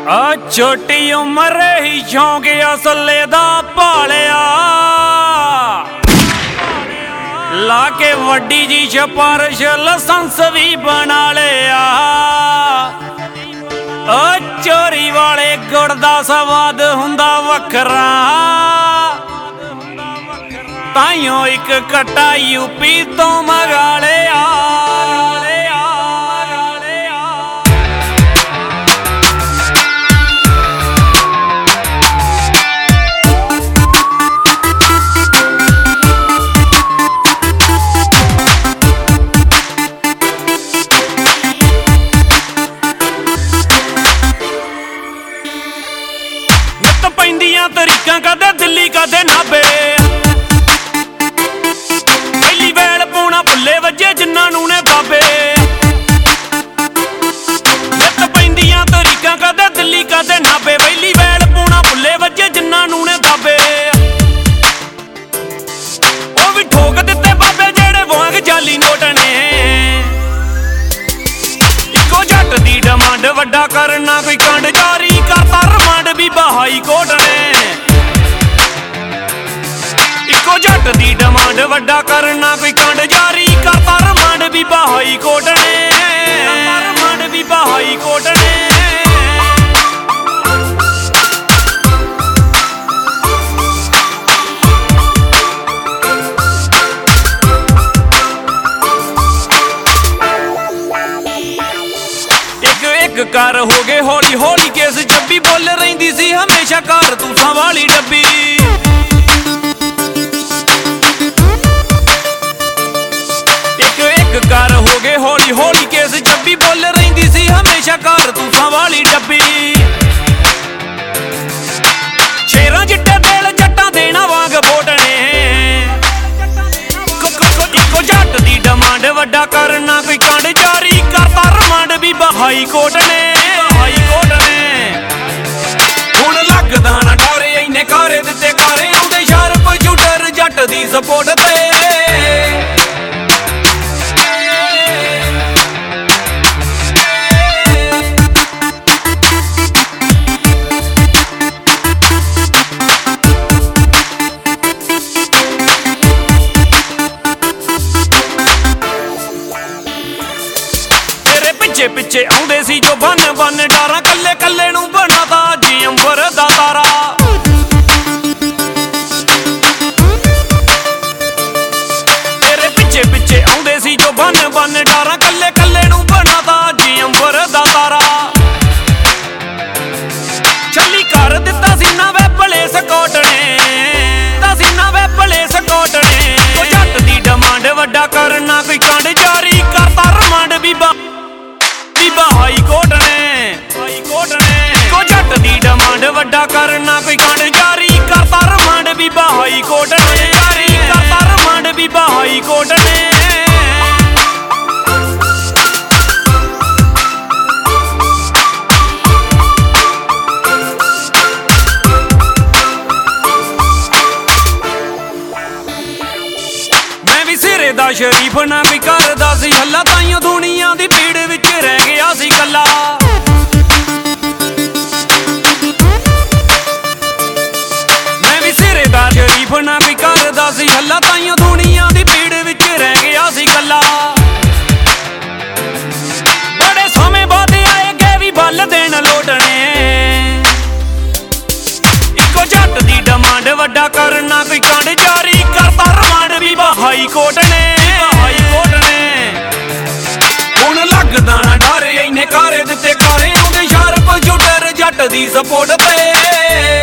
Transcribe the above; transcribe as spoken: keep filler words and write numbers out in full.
आ छोटी उम्र ही शौक असले दा भालिया लाके वड्डी जी सिफारिश लाइसेंस भी बना लिया। ओ चोरी वाले गुड़ दा स्वाद हुंदा वखरा ताइयों एक कट्टा यूपी तो मंगा लिया। पैंदियां तरीकां कदे दिल्ली कदे नाभे पहली वैल पौना भुल्ले वजे जिन्ना नू ने बाबे। नित पैंदियां तरीकां कदे दिल्ली कदे नाभे पहली वैल पौना भुल्ले वजे जिन्ना नू ने बाबे। ओ भी ठोक दिते बाबे जेड़े वांग जाली नोट ने इको जट दी डिमांड वड्डा करना कोई कंड जारी करता रिमांड भी हाई कोर्ट ने। इको जट दी डिमांड वड्डा करना कोई कंड जारी करता रिमांड भी हाई कोर्ट ने। रिमांड भी हाई कोर्ट ने। कर हो गए हौली हौली केस जब्बी बोल रही सी हमेशा घर तूसा वाली डब्बी। एक एक कर हो गए हौली हौली केस जब्बी बोल रही सी हमेशा घर तूसा वाली डब्बी। शेरां जिट्टे दिल जट्टां देना वांग बोटने इको जट दी डिमांड वड्डा करना कोई कंड जारी करता रिमांड भी हाई कोर्ट ने। हाई कोर्ट ने हुण लगदा ना डरे इन्ने कारे दिते कारे आउंदे शार्प शूटर जट दी सपोर्ट ते। पिछे पिछे आउंदे सी जो बन बन डारा कल्ले कल्ले नू बनाता जी अंबर दा तारा। तेरे पिछे पिछे आउंदे सी जो बन बन डारा कल्ले कल्ले नू बनाता जी अंबर दा तारा। छली कर दिता सी ना वे भले स्कॉट ने ता सी ना वे भले स्कॉट ने। ओ जट दी डिमांड वड्डा करना कोई कंड जारी करता रिमांड भी हाई कोर्ट ने। हाई कोर्ट ने को जट दी डिमांड वड्डा करना कोई कंड जारी करता रिमांड भी हाई कोर्ट ने। जारी करता रिमांड भी हाई कोर्ट ने। मैं भी सिरे दा शरीफ ना कोई करदा सी हल्ला ताइयों दुनिया दी भीड़ विच रह गया सी कल्ला। मैं भी सिरे दा शरीफ ना कोई करदा सी हल्ला ताइयों दुनिया दी भीड़ विच रह गया सी कल्ला। बड़े समय बाद आए गए भी बल देन लोटने इको जट दी डिमांड वड्डा करना कोई कंड जारी करता रिमांड भी हाई कोर्ट ने। हाई कोर्ट ने हुण लगदा ना डरे इन्ने कारे दिते कारे आउंदे शार्प शूटर जट दी सपोर्ट ते।